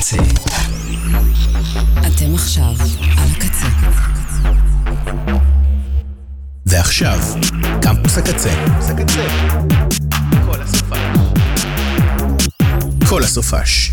הקצה. אתם עכשיו על הקצה. ועכשיו, קמפוס הקצה. כל הסופש. כל הסופש.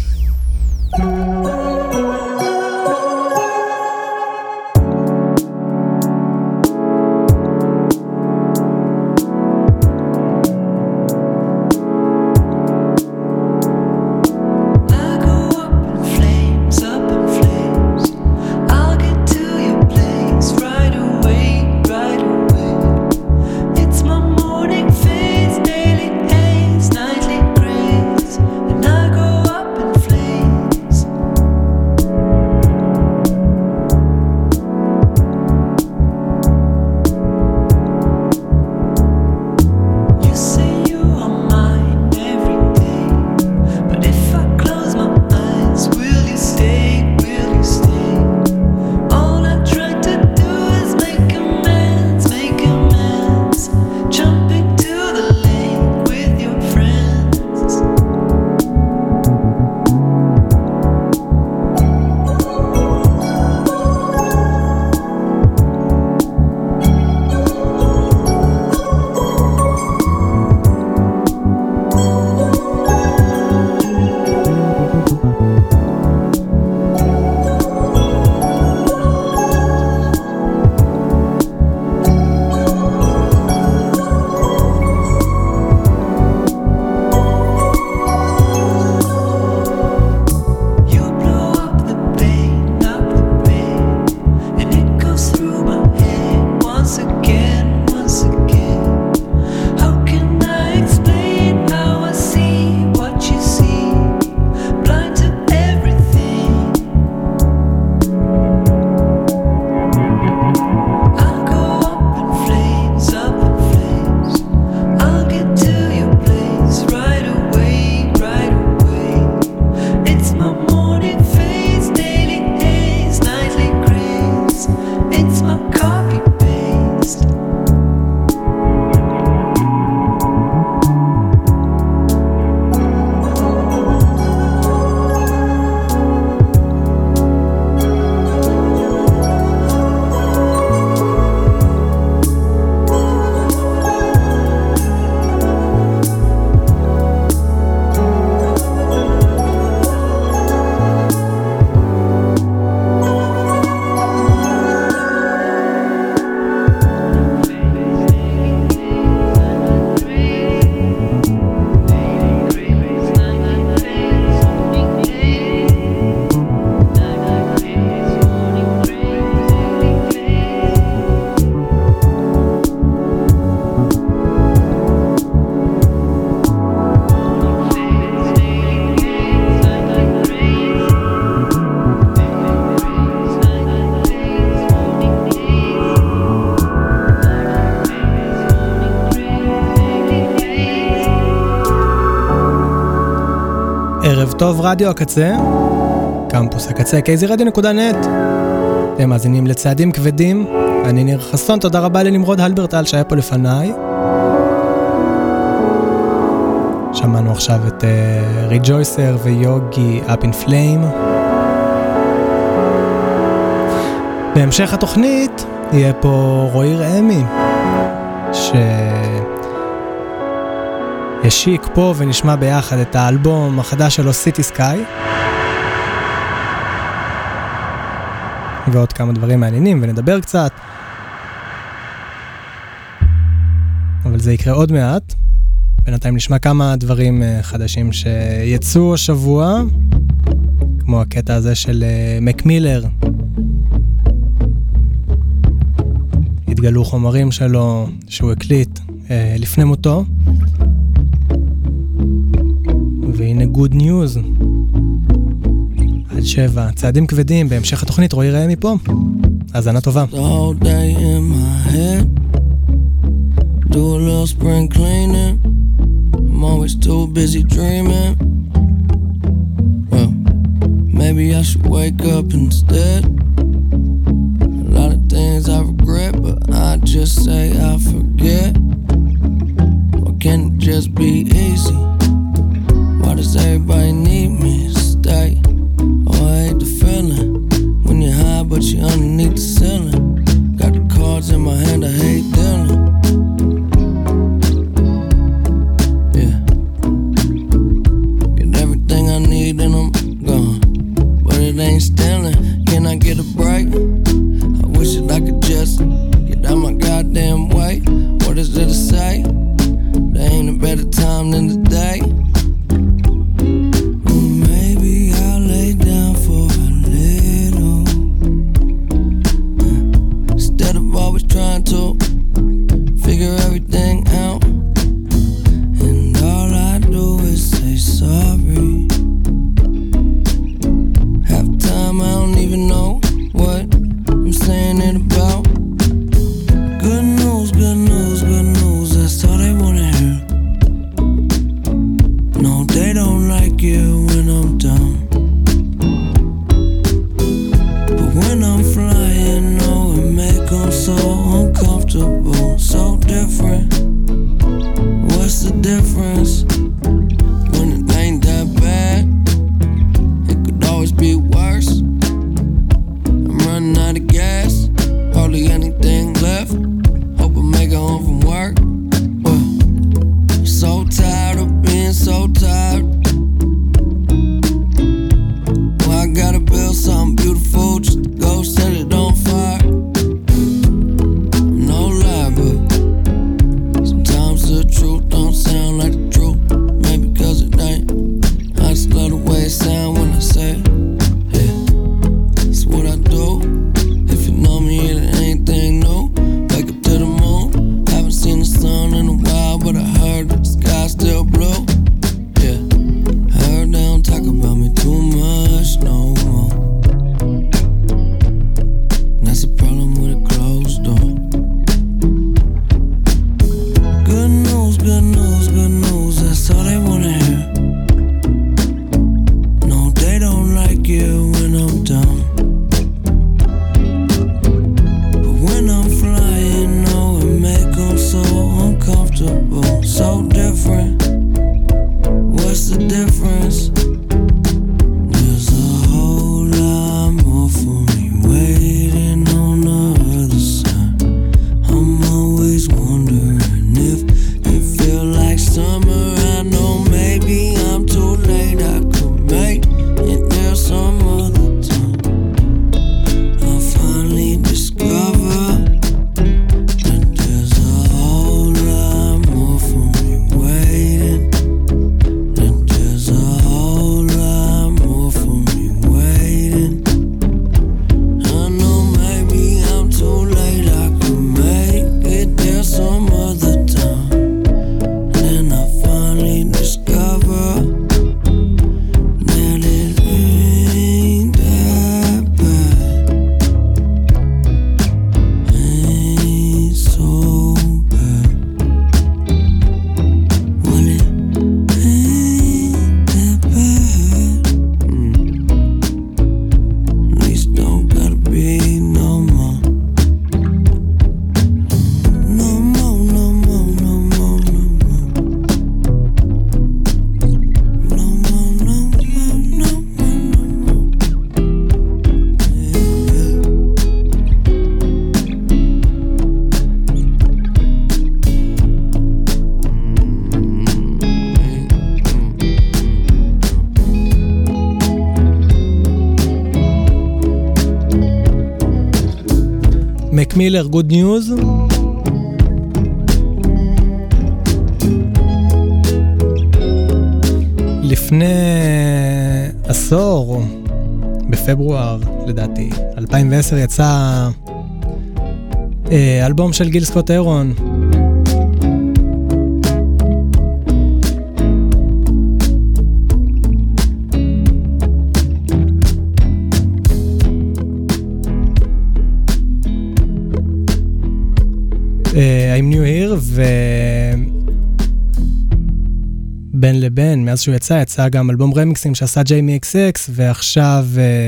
ערב טוב, רדיו הקצה, קמפוס הקצה, kzradio.net. אתם מאזינים לצעדים כבדים, אני ניר חסון, תודה רבה לנמרוד הלברטל שהיה פה לפניי. שמענו עכשיו את ריג'ויסר ויוגי Up in Flame. בהמשך התוכנית יהיה פה רועי רעמי, ישיק פה ונשמע ביחד את האלבום החדש שלו City Sky ועוד כמה דברים מעניינים ונדבר קצת, אבל זה יקרה עוד מעט. בינתיים נשמע כמה דברים חדשים שיצאו השבוע, כמו הקטע הזה של מק מילר. התגלו חומרים שלו שהוא הקליט לפני מותו, והנה גוד ניוז עד 7, צעדים כבדים בהמשך התוכנית. רועי רעמי פה, האזנה טובה. Do a little spring cleaning, I'm always too busy dreaming. Well, maybe I should wake up instead. A lot of things I regret, but I just say I forget. Why can't it just be easy? Why does everybody need me to stay? they don't like it when I'm down. But when I'm flying, oh, it make them so uncomfortable, so different. What's the difference? When it ain't that bad, it could always be worse. I'm running out of gas, hardly anything left. Hope I make it home from work. I'm so tired of being so tired. Well, I gotta build something beautiful just to go set it on fire. No lie, but sometimes the truth don't sound like the truth. Maybe cause it ain't. I just love the way it sound when I say it. Yeah, that's what I do. If you know me, it ain't anything new. Wake up to the moon. Haven't seen the sun in a while, but I heard that the sky's still blue. Yeah, I heard they don't talk about me too much no more. That's a problem with a closed door. Good news, good news, good news, that's all they wanna hear. No, they don't like it when I'm down. But when I'm flying, oh, it make them so uncomfortable, so different. What's the difference? There's a whole lot more for me waiting on the other side. I'm always wondering if it feel like summer. I know maybe I'm too late, I could make it there some other time. I'll finally discover that there's a whole lot more for me waiting. That there's a whole lot more for me waiting. I know maybe I'm too late, I could make it there some other time. Then I finally discover that it ain't that bad. Ain't so bad. Well, it ain't that bad. At least don't gotta be no more. No more, no more, no more, no more. No more, no more, no more, no more. מק מילר, גוד ניוז. לפני עשור, בפברואר לדעתי, 2010 יצא אלבום של גיל סקוט אירון. I'm New Here, ובין לבין, מאז שהוא יצא גם אלבום רמיקסים שעשה ג'יימי אקס, ועכשיו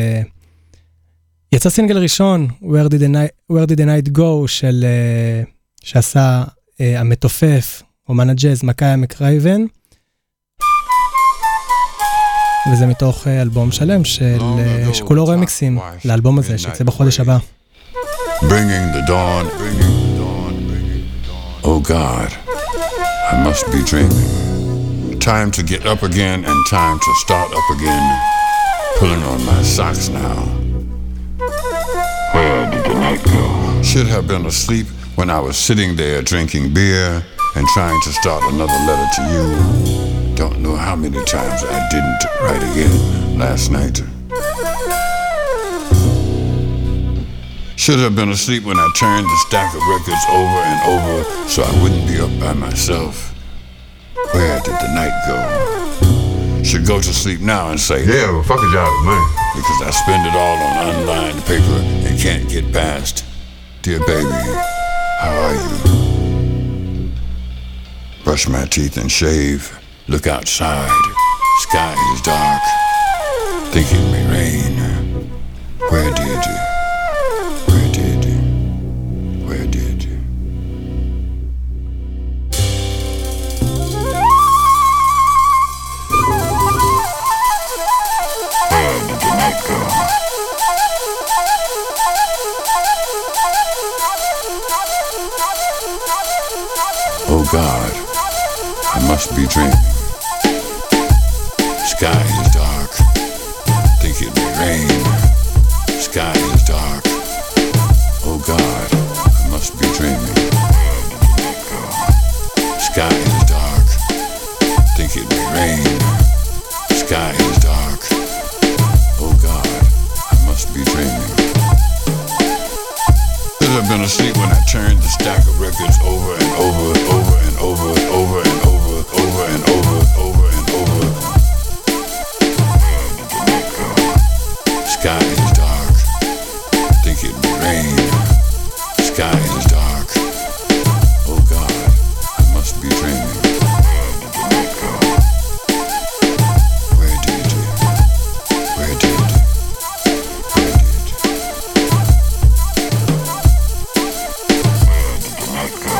יצא סינגל ראשון, Where Did the Night Go, שעשה המתופף, אומן הג'אז, מקאיה מקרייבן, וזה מתוך אלבום שלם שכולו רמיקסים לאלבום הזה, שיצא בחודש הבא. Bringing the dawn, oh God, I must be dreaming. Time to get up again and time to start up again. Pulling on my socks now. Where did the night go? Should have been asleep when I was sitting there drinking beer and trying to start another letter to you. Don't know how many times I didn't write again last night. Should have been asleep when I turned the stack of records over and over so I wouldn't be up by myself. Where did the night go? Should go to sleep now and say, yeah, well, fuck a job, man. Because I spend it all on unlined paper and can't get past. Dear baby, how are you? Brush my teeth and shave, look outside, Sky is dark, think it may rain. Where did you? Where did you? Where did you? Where did the night go? Oh God, I must be dreaming. Sky is dark, think it may rain. Sky is dark, oh God, I must be dreaming. Sky is dark, think it may rain. Sky is dark, oh God, I must be dreaming. Could have been asleep when I turned the stack of records over and over and over and over and over and over and over and over and over and over. Sky is dark, think it may rain. Sky is dark, oh God, I must be dreaming. Where did you? Where did you? Where did you? Where did the night go?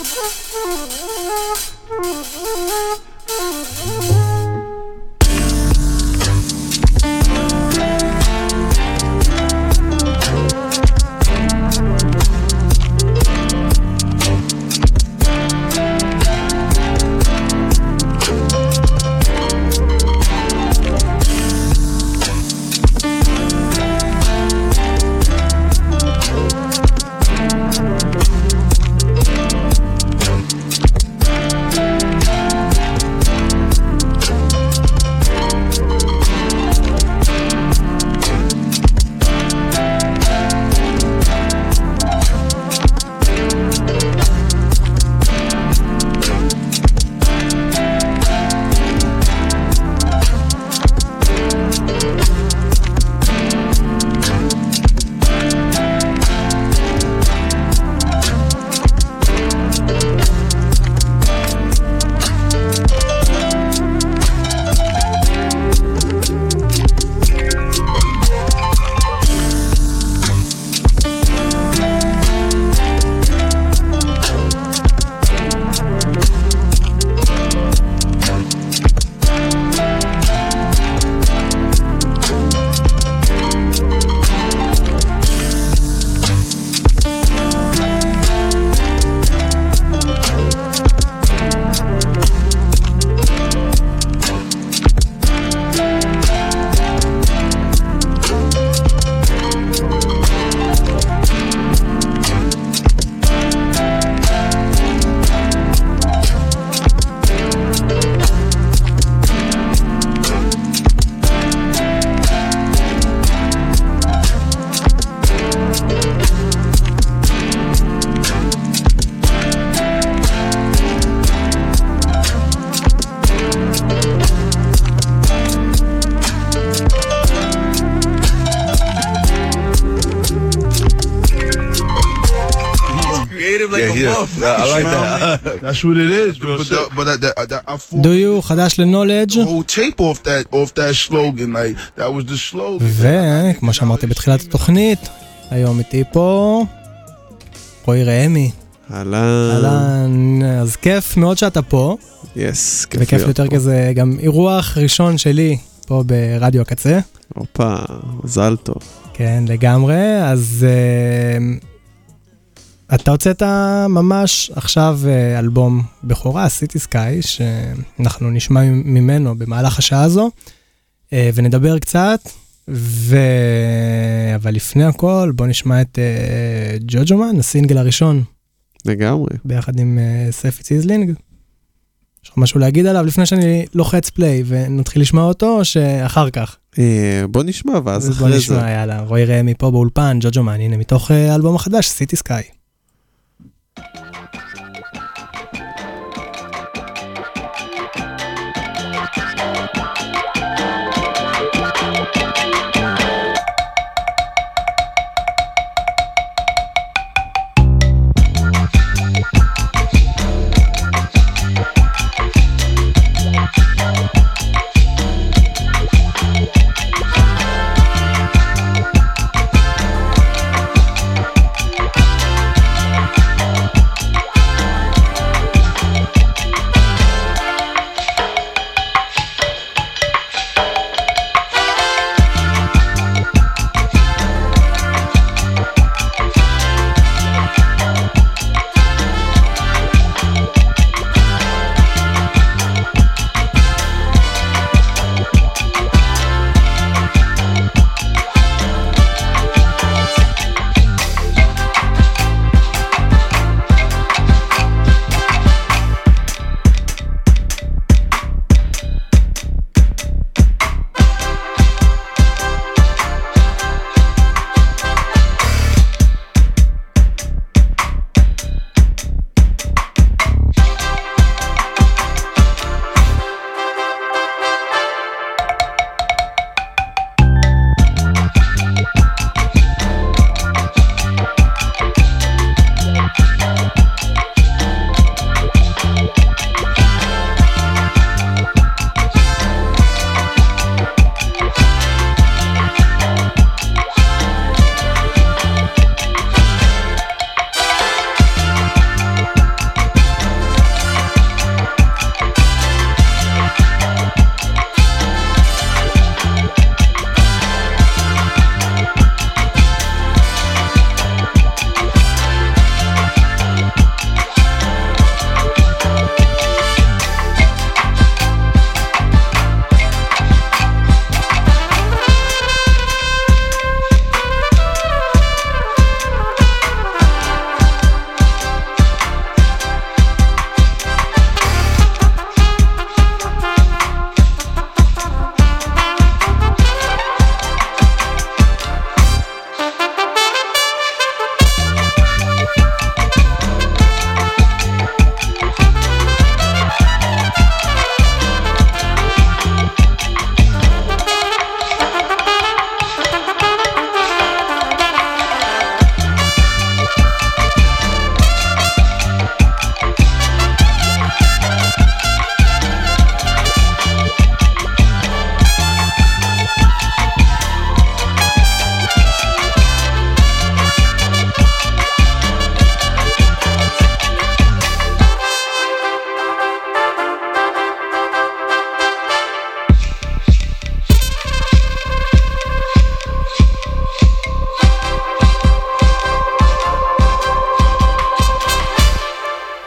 I like that. That's what it is, bro. I Do you חדש ל-Knowledge. the whole tape off that slogan, like that was the slogan. וכמו שאמרתי בתחילת התוכנית, היום איתי פה רועי ראמי. אהלן, אז כיף מאוד שאתה פה. יס, כיף וכיף יותר כזה, גם אירוח ראשון שלי פה ברדיו הקצה. אופה, מזל טוב. כן, לגמרי. אז אתה הוצאת ממש עכשיו אלבום בכורה, City Sky, שאנחנו נשמע ממנו במהלך השעה הזו, ונדבר קצת, אבל לפני הכל בוא נשמע את ג'וג'ומן, הסינגל הראשון. לגמרי. ביחד עם ספי ציזלינג. יש לך משהו להגיד עליו לפני שאני לוחץ פליי ונתחיל לשמוע אותו, או שאחר כך? בוא נשמע ואז אחרי זה. בוא נשמע, יאללה. רועי ראמי פה באולפן, ג'וג'ומן, הנה מתוך האלבום החדש, City Sky.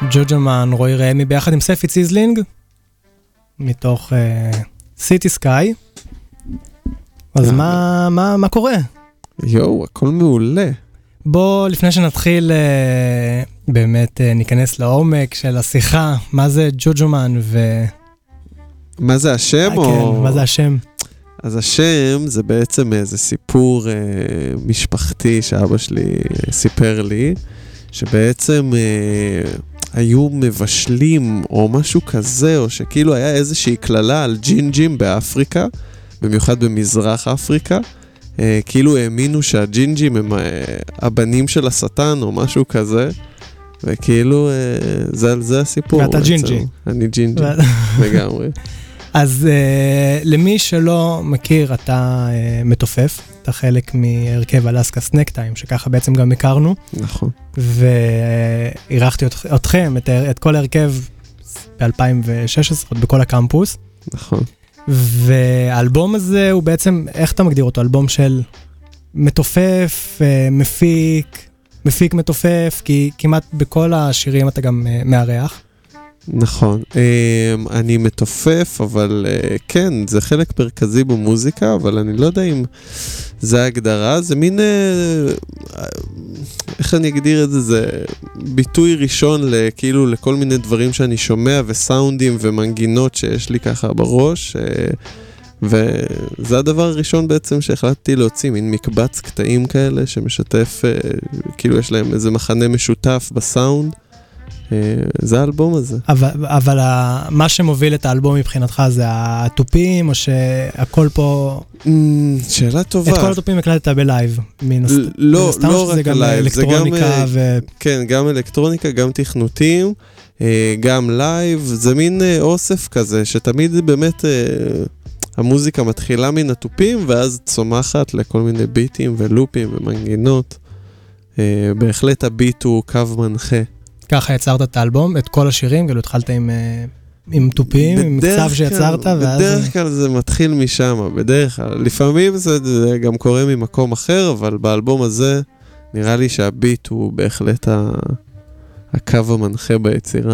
ג'וג'מן, רוי רמי, ביחד עם ספי ציזלינג, מתוך סיטי סקאי. אז מה קורה? יואו, הכל מעולה. בוא, לפני שנתחיל, באמת ניכנס לעומק של השיחה, מה זה ג'וג'מן מה זה השם? כן, מה זה השם? אז השם זה בעצם איזה סיפור משפחתי שאבא שלי סיפר לי, שבעצם היו מבשלים או משהו כזה, או שכאילו היה איזושהי כללה על ג'ינג'ים באפריקה, במיוחד במזרח אפריקה, כאילו האמינו שהג'ינג'ים הם הבנים של השטן או משהו כזה, וכאילו זה הסיפור. ואתה ג'ינג'י. אני ג'ינג'י, לגמרי. אז למי שלא מכיר, אתה מתופף, אתה חלק מהרכב אלסקה סנק טיים, שככה בעצם גם הכרנו. נכון. ועירכתי אתכם, את כל הרכב ב-2016, בכל הקמפוס. נכון. והאלבום הזה הוא בעצם, איך אתה מגדיר אותו? אלבום של מתופף, מפיק מתופף, כי כמעט בכל השירים אתה גם מארח. נכון, אני מתופף, אבל כן, זה חלק מרכזי במוזיקה, אבל אני לא יודע אם זה ההגדרה, זה מין, איך אני אגדיר את זה, זה ביטוי ראשון כאילו לכל מיני דברים שאני שומע, וסאונדים ומנגינות שיש לי ככה בראש, וזה הדבר הראשון בעצם שהחלטתי להוציא, מין מקבץ קטעים כאלה שמשתף, כאילו יש להם איזה מחנה משותף בסאונד, זה האלבום הזה. אבל מה שמוביל את האלבום מבחינתך זה הטופים, או שהכל פה... שאלה טובה. את כל הטופים הקלטת בלייב. לא רק הלייב. זה גם אלקטרוניקה כן, גם אלקטרוניקה, גם תכנותים, גם לייב. זה מין אוסף כזה, שתמיד באמת המוזיקה מתחילה מן הטופים, ואז צומחת לכל מיני ביטים ולופים ומנגינות. בהחלט הביט הוא קו מנחה. ככה יצרת את האלבום, את כל השירים, כאילו התחלת עם טופים, עם מקצב שיצרת, ואז... בדרך כלל זה מתחיל משם, בדרך כלל. לפעמים זה גם קורה ממקום אחר, אבל באלבום הזה נראה לי שהביט הוא בהחלט הקו המנחה ביצירה.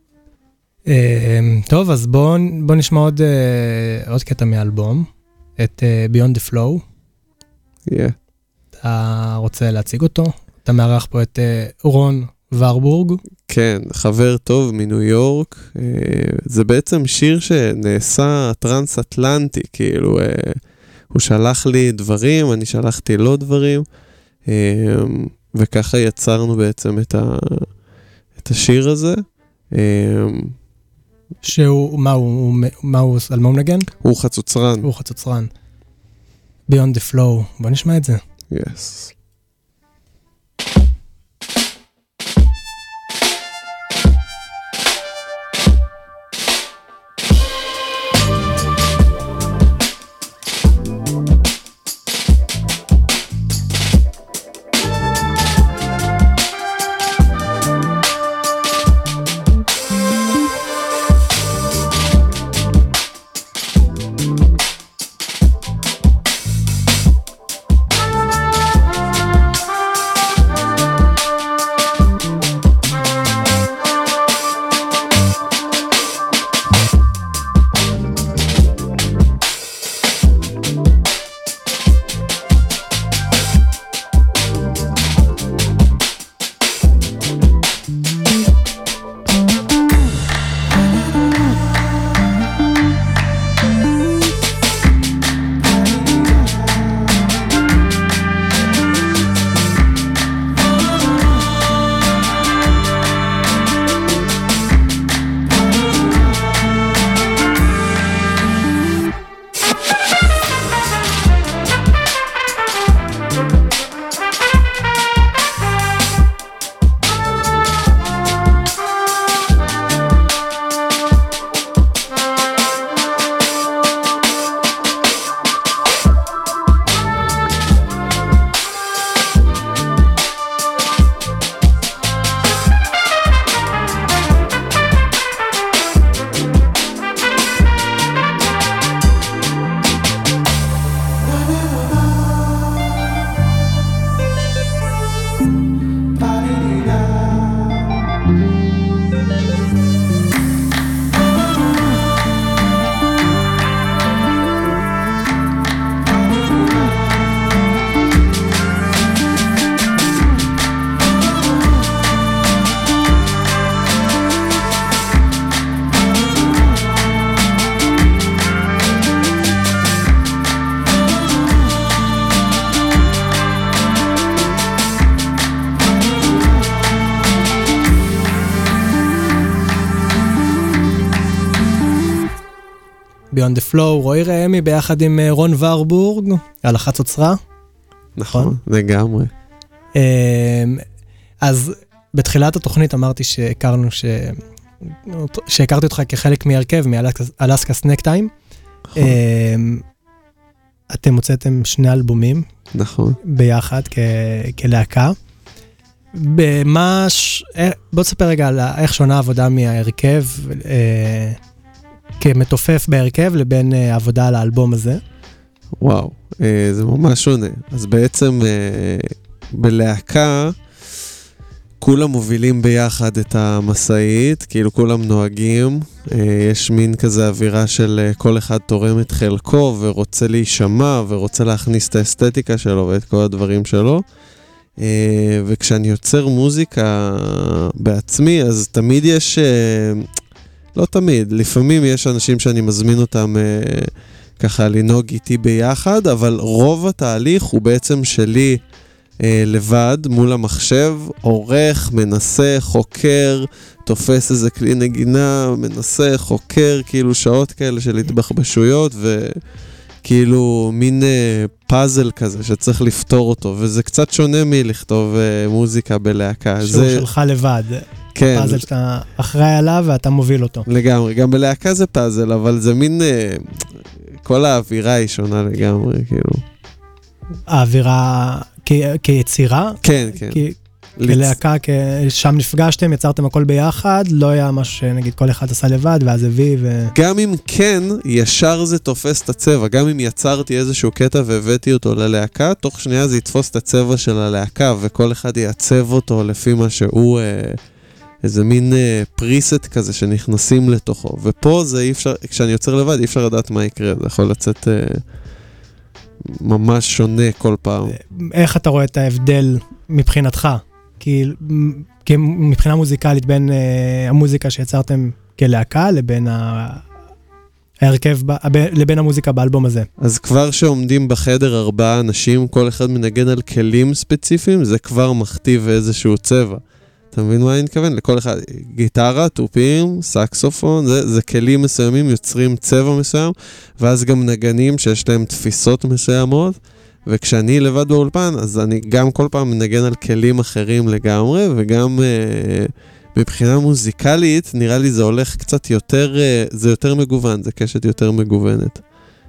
טוב, אז בוא נשמע עוד קטע מהאלבום, את Beyond the Flow. אתה רוצה להציג אותו? אתה מארח פה את רון ורבורג. כן, חבר טוב מניו יורק. זה בעצם שיר שנעשה טרנס-אטלנטי, כאילו הוא שלח לי דברים, אני שלחתי לו דברים, וככה יצרנו בעצם את השיר הזה. שהוא, מה הוא, על מה הוא מנגן? הוא חצוצרן. הוא חצוצרן. Beyond the Flow, בוא נשמע את זה. Yes. ביונד דה פלואו, רועי רעמי ביחד עם רון ורבורג, על אחת אוצרה. נכון, לגמרי. אז בתחילת התוכנית אמרתי שהכרתי אותך כחלק מהרכב, מאלסקה סנק טיים. אתם הוצאתם 2 אלבומים. נכון. ביחד כלהקה. בוא תספר רגע על איך שונה עבודה מהרכב, כמתופף בהרכב, לבין עבודה על האלבום הזה. וואו, זה ממש שונה. אז בעצם בלהקה, כולם מובילים ביחד את המסעית, כאילו כולם נוהגים, יש מין כזה אווירה של כל אחד תורם את חלקו ורוצה להישמע ורוצה להכניס את האסתטיקה שלו ואת כל הדברים שלו. וכשאני יוצר מוזיקה בעצמי, אז תמיד יש, לא תמיד, לפעמים יש אנשים שאני מזמין אותם ככה לנהוג איתי ביחד, אבל רוב התהליך הוא בעצם שלי לבד, מול המחשב, עורך, מנסה, חוקר, תופס איזה כלי נגינה, מנסה, חוקר, כאילו שעות כאלה של התבחבשויות, וכאילו מין פאזל כזה שצריך לפתור אותו, וזה קצת שונה מלכתוב מוזיקה בלהקה. שהוא שלך לבד. כן. פאזל שאתה אחראי עליו ואתה מוביל אותו. לגמרי, גם בלהקה זה פאזל, אבל זה מין, כל האווירה היא שונה לגמרי, כאילו. האווירה כיצירה? כן, כן. כלהקה, שם נפגשתם, יצרתם הכל ביחד, לא היה משהו שנגיד כל אחד עשה לבד, ואז הביא גם אם כן, ישר זה תופס את הצבע, גם אם יצרתי איזשהו קטע והבאתי אותו ללהקה, תוך שנייה זה יתפוס את הצבע של הלהקה, וכל אחד יעצב אותו לפי מה שהוא, איזה מין פריסט כזה שנכנסים לתוכו, ופה זה אי אפשר, כשאני יוצר לבד, אי אפשר לדעת מה יקרה, זה יכול לצאת ממש שונה כל פעם. איך אתה רואה את ההבדל מבחינתך? כי מבחינה מוזיקלית בין המוזיקה שיצרתם כלהקה לבין ההרכב, לבין המוזיקה באלבום הזה. אז כבר שעומדים בחדר 4 אנשים, כל אחד מנגן על כלים ספציפיים, זה כבר מכתיב איזשהו צבע. אתה מבין מה אני מתכוון? לכל אחד, גיטרה, טופים, סקסופון, זה כלים מסוימים, יוצרים צבע מסוים, ואז גם נגנים שיש להם תפיסות מסוימות, וכשאני לבד באולפן, אז אני גם כל פעם מנגן על כלים אחרים לגמרי, וגם מבחינה מוזיקלית, נראה לי זה הולך קצת יותר, זה יותר מגוון, זה קשת יותר מגוונת.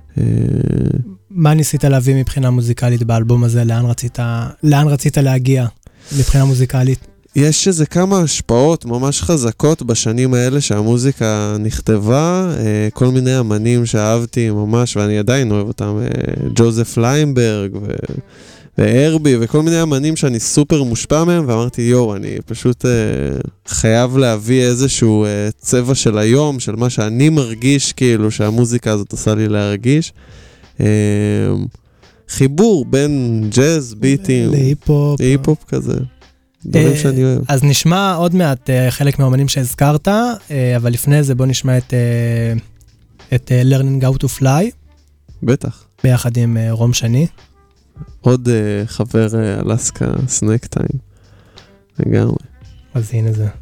מה ניסית להביא מבחינה מוזיקלית באלבום הזה? לאן רצית להגיע מבחינה מוזיקלית? יש איזה כמה השפעות ממש חזקות בשנים האלה שהמוזיקה נכתבה, כל מיני אמנים שאהבתי ממש, ואני עדיין אוהב אותם, ג'וזף ליימברג והרבי, וכל מיני אמנים שאני סופר מושפע מהם, ואמרתי, יו, אני פשוט חייב להביא איזשהו צבע של היום, של מה שאני מרגיש, כאילו שהמוזיקה הזאת עושה לי להרגיש. חיבור בין ג'אז, ביטים, להיפ-הופ כזה. דברים שאני אוהב. אז נשמע עוד מעט חלק מהאמנים שהזכרת, אבל לפני זה בוא נשמע את Learning How to Fly. בטח. ביחד עם רום שני. עוד חבר אלסקה סנק טיים. לגמרי. אז הנה זה.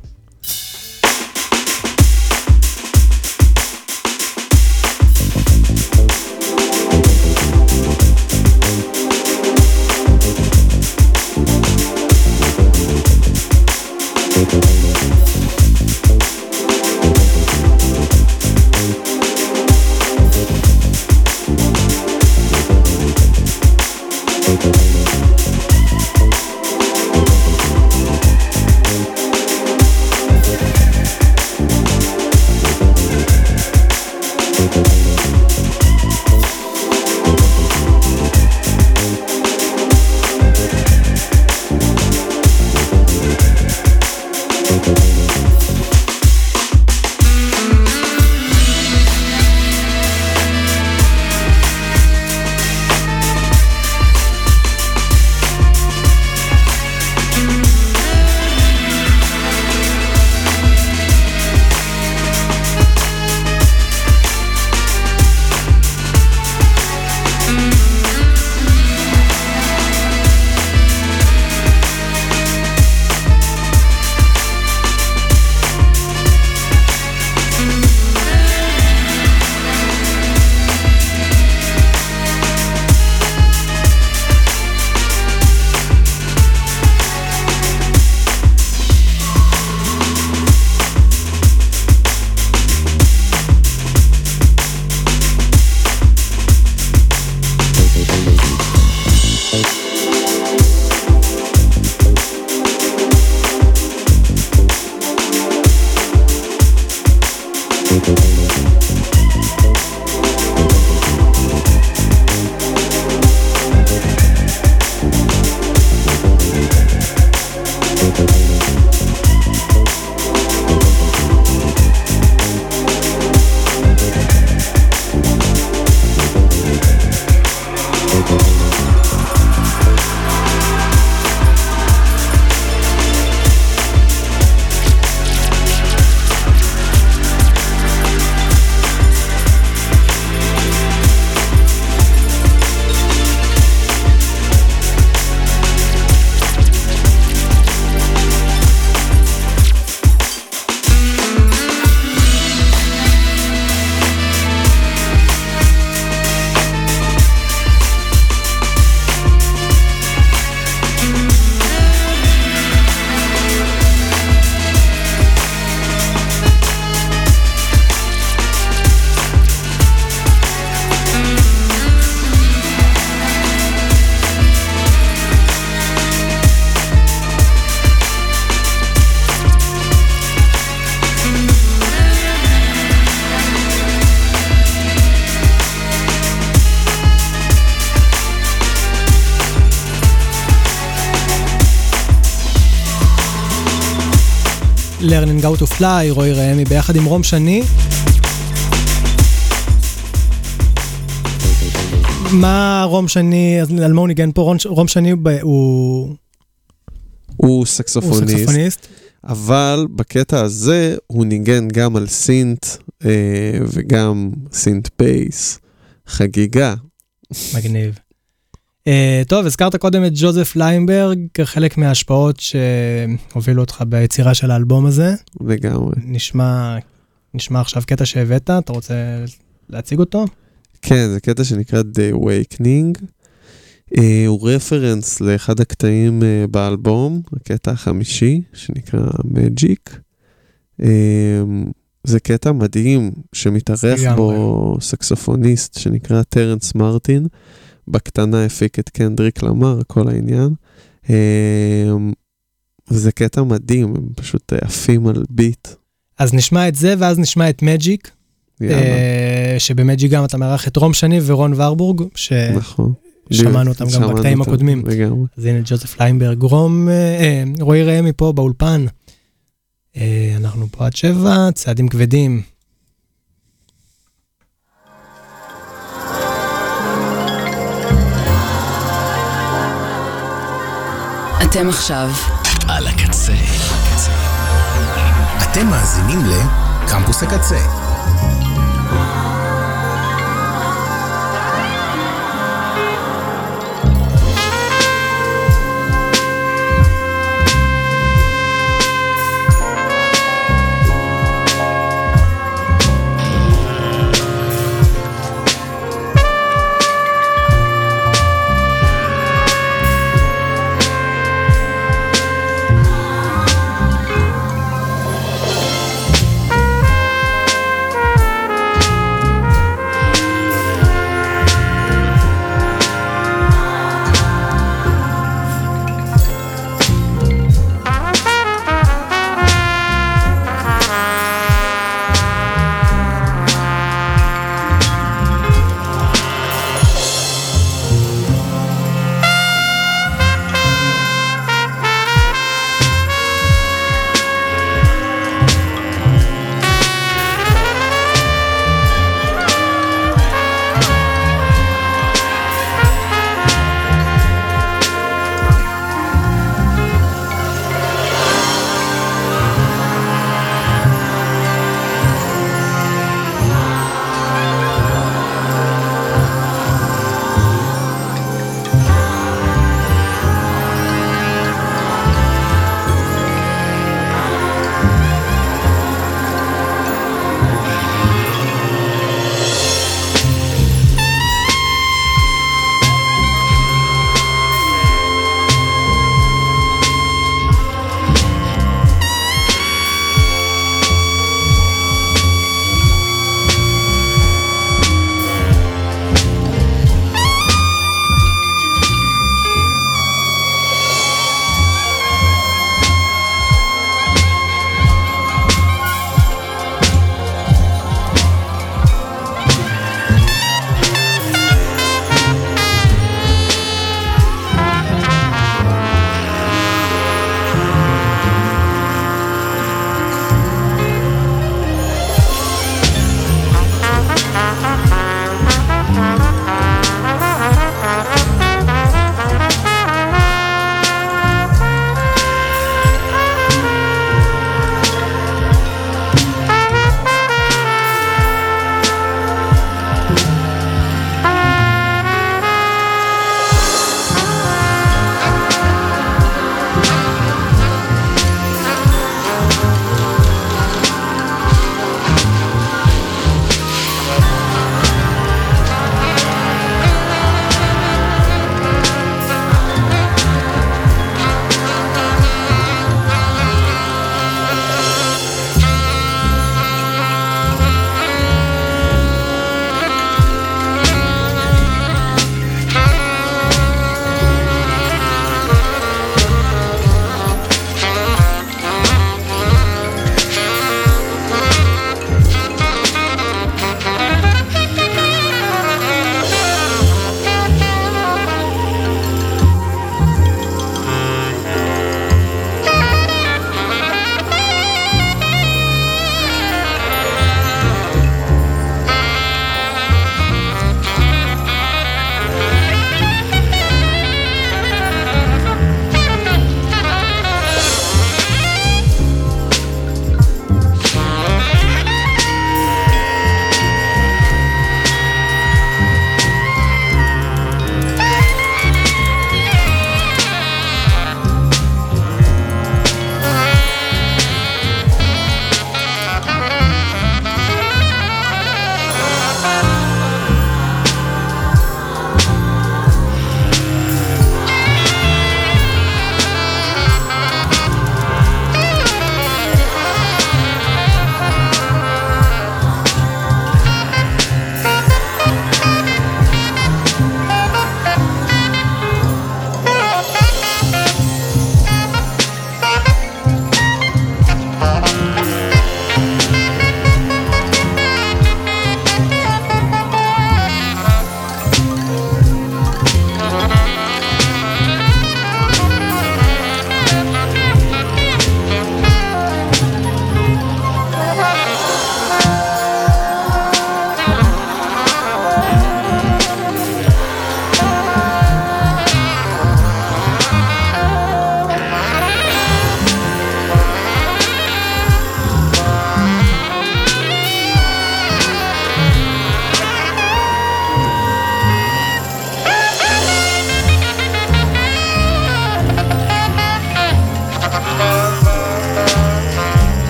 Learning How to Fly, רועי ראמי, ביחד עם רום שני. מה רום שני, על מה הוא ניגן פה? רום שני הוא סקסופוניסט. אבל בקטע הזה הוא ניגן גם על סינט וגם סינט בייס. חגיגה. מגניב. טוב, הזכרת קודם את ג'וזף ליימברג, כחלק מההשפעות שהובילו אותך ביצירה של האלבום הזה. לגמרי. נשמע עכשיו קטע שהבאת, אתה רוצה להציג אותו? כן, זה קטע שנקרא The Awakening. הוא רפרנס לאחד הקטעים באלבום, הקטע החמישי, שנקרא Magic. זה קטע מדהים שמתארח בו סקסופוניסט שנקרא טרנס מרטין. בקטנה הפיק את קנדריק למר, כל העניין. זה קטע מדהים, הם פשוט עפים על ביט. אז נשמע את זה, ואז נשמע את מג'יק, שבמג'יק גם אתה מארח את רום שני ורון ורבורג, ששמענו אותם גם בקטעים הקודמים. אז הנה ג'וזף ליימברג, רועי ראמי פה באולפן. אנחנו פה עד 7, צעדים כבדים. אתם עכשיו על הקצה. אתם מאזינים לקמפוס הקצה.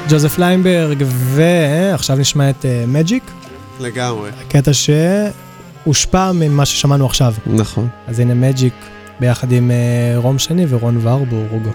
ג'וזף ליינברג, ועכשיו נשמע את מג'יק. לגמרי. הקטע שהושפע ממה ששמענו עכשיו. נכון. אז הנה מג'יק ביחד עם רום שני ורון ורבורג.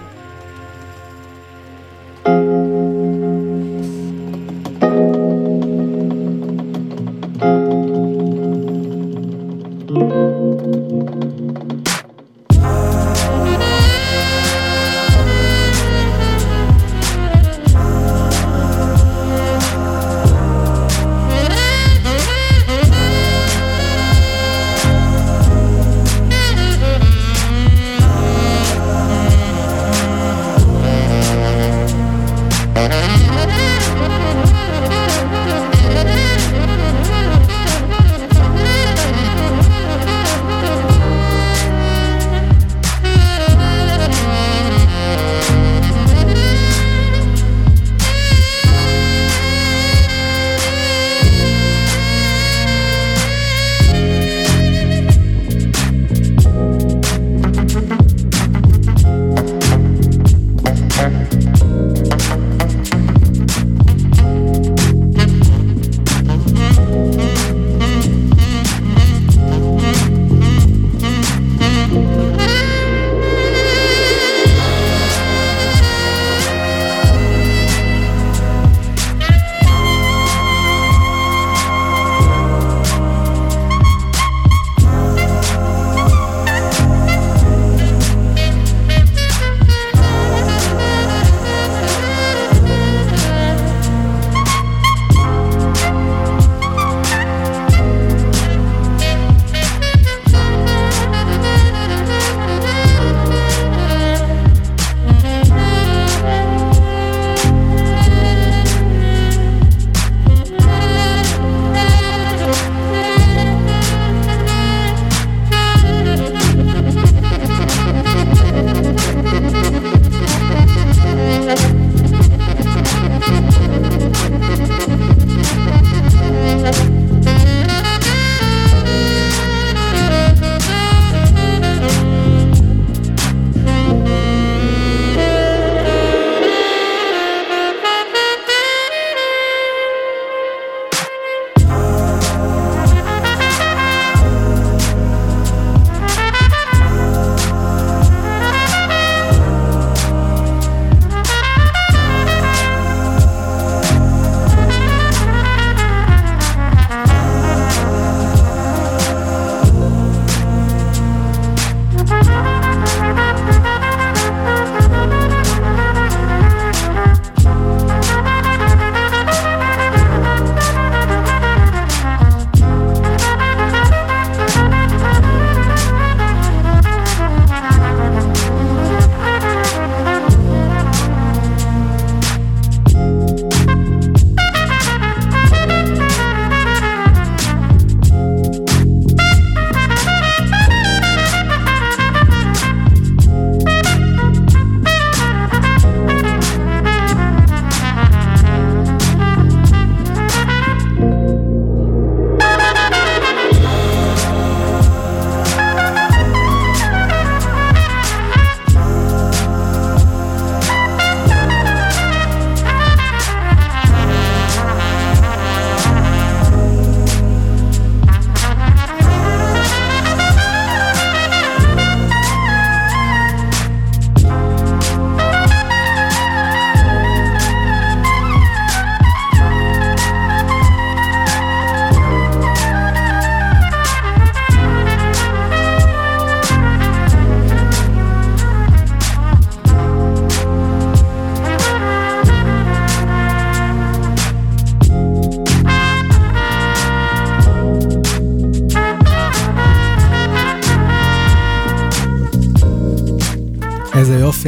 איזה יופי.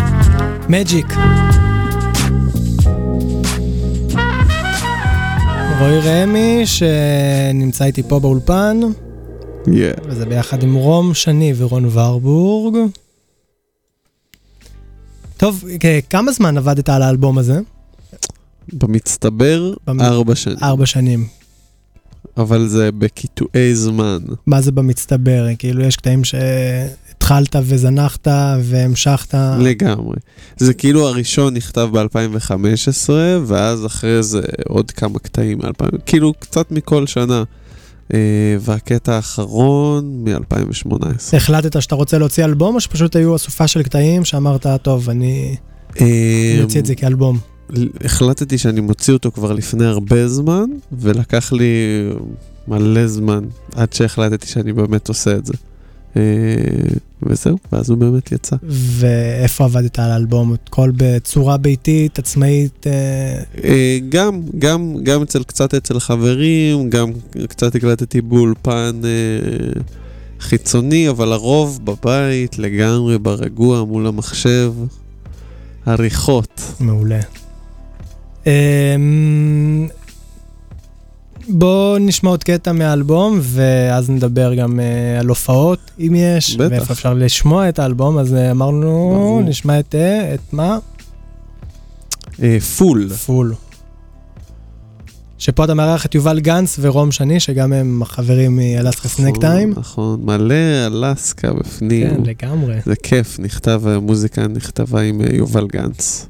מג'יק. רועי רמי שנמצא איתי פה באולפן. וזה ביחד עם רום שני ורון ורבורג. טוב, כמה זמן עבדת על האלבום הזה? במצטבר 4 שנים. 4 שנים. אבל זה בקיטועי זמן. מה זה במצטבר? כאילו יש קטעים שהתחלת וזנחת והמשכת. לגמרי. זה כאילו הראשון נכתב ב-2015, ואז אחרי זה עוד כמה קטעים כאילו קצת מכל שנה. והקטע האחרון מ-2018. החלטת שאתה רוצה להוציא אלבום, או שפשוט היו אסופה של קטעים שאמרת, טוב, אני אוציא את זה כאלבום? החלטתי שאני מוציא אותו כבר לפני הרבה זמן, ולקח לי מלא זמן עד שהחלטתי שאני באמת עושה את זה. וזהו, ואז הוא באמת יצא. ואיפה עבדת על האלבום? כל בצורה ביתית, עצמאית? גם קצת אצל חברים, גם קצת הקלטתי באולפן חיצוני, אבל הרוב בבית, לגמרי ברגוע, מול המחשב, עריכות. מעולה. בואו נשמע עוד קטע מהאלבום, ואז נדבר גם על הופעות, אם יש, בטח. ואיפה אפשר לשמוע את האלבום, אז אמרנו, נשמע את מה? פול. פול. שפה אתה מארח את יובל גנץ ורום שני, שגם הם חברים מאלסקה סנק טיים. נכון, מלא אלסקה בפנים. כן, לגמרי. זה כיף, המוזיקה נכתבה עם יובל גנץ.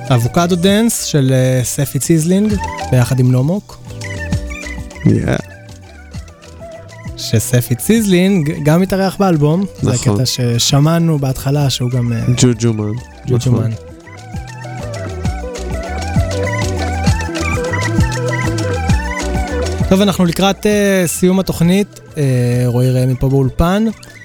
אבוקדו דנס של ספי ציזלינג ביחד עם נומוק. שספי ציזלינג גם מתארח באלבום. זה הקטע ששמענו בהתחלה שהוא גם ג'וג'ומן. טוב, אנחנו לקראת סיום התוכנית. רועי ראם מפה באולפן.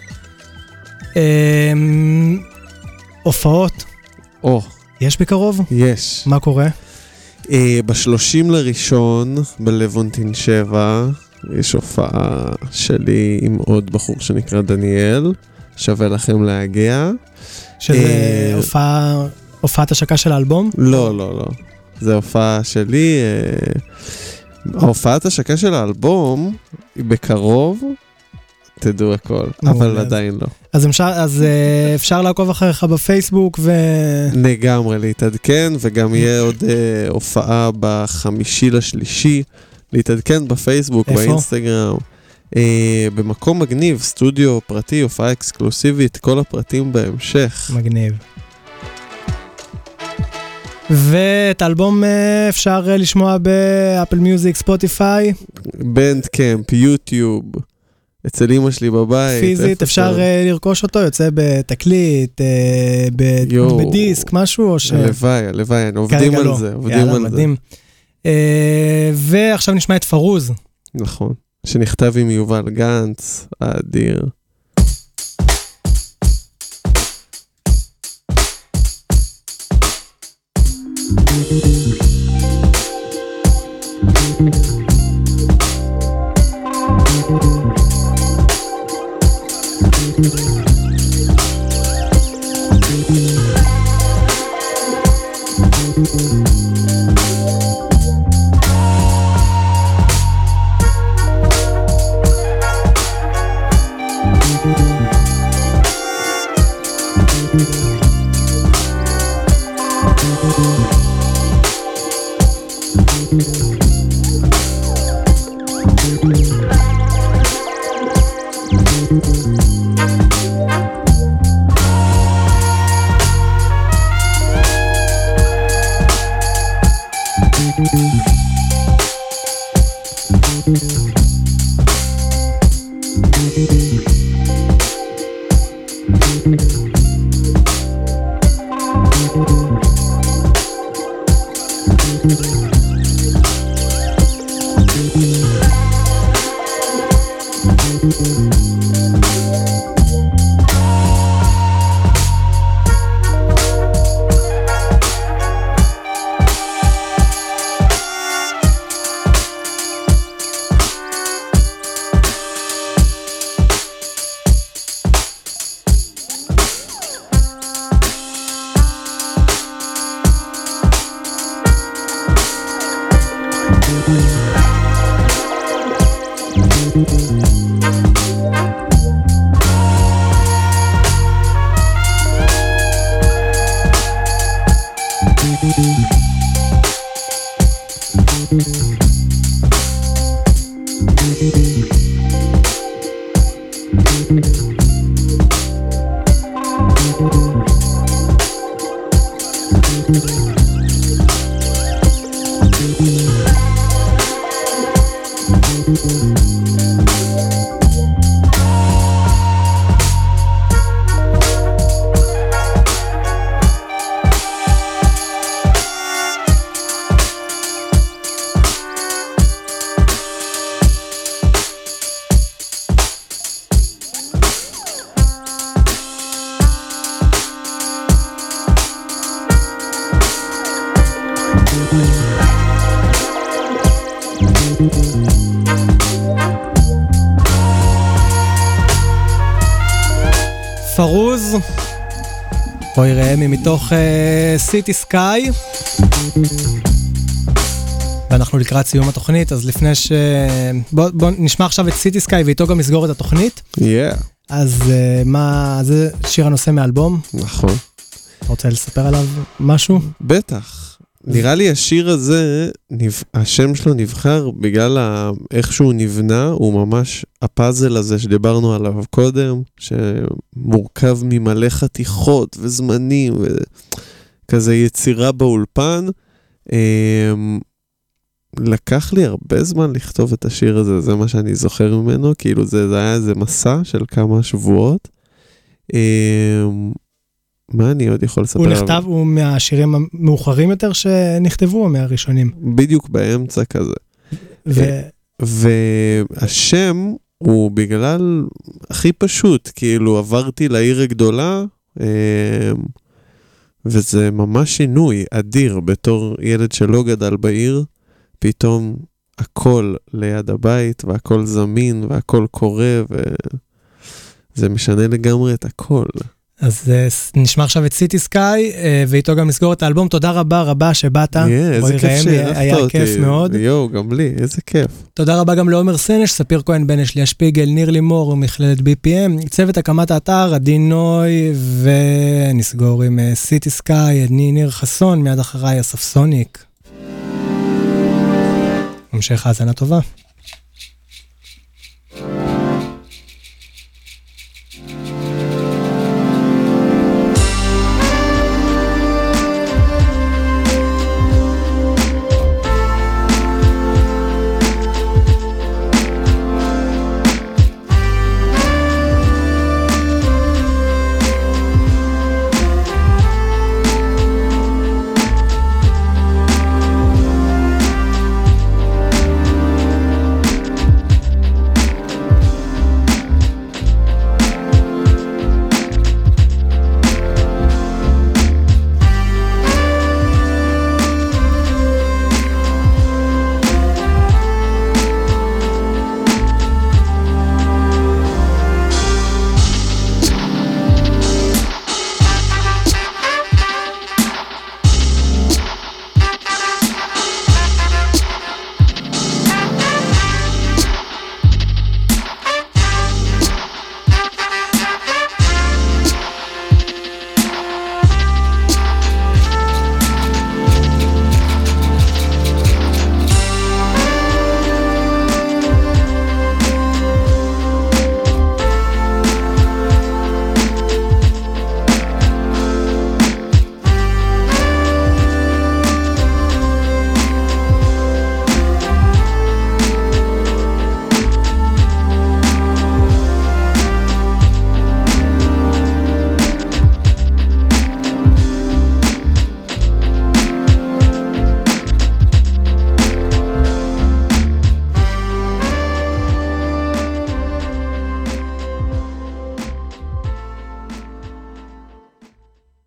הופעות. יש בקרוב? יש. מה קורה? ב-30 לראשון בלוונטין 7 יש הופעה שלי עם עוד בחור שנקרא דניאל, שווה לכם להגיע. שזה הופעת השקה של האלבום? לא. זה הופעה שלי. ההופעת השקה של האלבום היא בקרוב, תדעו הכל, אבל עדיין לא. אז אפשר לעקוב אחריך בפייסבוק לגמרי להתעדכן, וגם יהיה עוד הופעה ב5/3 להתעדכן בפייסבוק, באינסטגרם. במקום מגניב, סטודיו פרטי, הופעה אקסקלוסיבית, כל הפרטים בהמשך. מגניב. ואת האלבום אפשר לשמוע באפל מיוזיק, ספוטיפיי, בנדקאמפ, יוטיוב, אצל אמא שלי בבית. פיזית אפשר לרכוש אותו, יוצא בתקליט, בדיסק, משהו או ש... הלוואי, עובדים על זה, מדהים. ועכשיו נשמע את פרוז. נכון, שנכתב עם יובל גנץ, האדיר. פרוז, רועי ראמי מתוך סיטי סקאי, ואנחנו לקראת סיום התוכנית, אז לפני בוא נשמע עכשיו את סיטי סקאי ואיתו גם נסגור את התוכנית. אז זה שיר הנושא מאלבום. נכון. אתה רוצה לספר עליו משהו? בטח. נראה לי השיר הזה, השם שלו נבחר בגלל איך שהוא נבנה, הוא ממש הפאזל הזה שדיברנו עליו קודם, שמורכב ממלא חתיכות וזמנים, כזה יצירה באולפן. לקח לי הרבה זמן לכתוב את השיר הזה, זה מה שאני זוכר ממנו, כאילו זה היה איזה מסע של כמה שבועות. מה אני עוד יכול לספר? הוא נכתב, הוא מהשירים המאוחרים יותר שנכתבו, או מהראשונים? בדיוק באמצע כזה. והשם הוא בגלל הכי פשוט, כאילו עברתי לעיר הגדולה, וזה ממש שינוי אדיר, בתור ילד שלא גדל בעיר, פתאום הכל ליד הבית, והכל זמין, והכל קורה, וזה משנה לגמרי את הכל. אז נשמע עכשיו את סיטי סקאי, ואיתו גם נסגור את האלבום. תודה רבה רבה שבאת. איזה כיף שאהבת היה אותי. כיף מאוד. יו, גם לי, איזה כיף. תודה רבה גם לעומר סנש, ספיר כהן, בן אשליה שפיגל, ניר לימור ומכללת BPM, צוות הקמת האתר, עדי נוי, ונסגור עם סיטי סקאי, אני ניר חסון, מיד אחריי אסף סוניק. המשך האזנה טובה.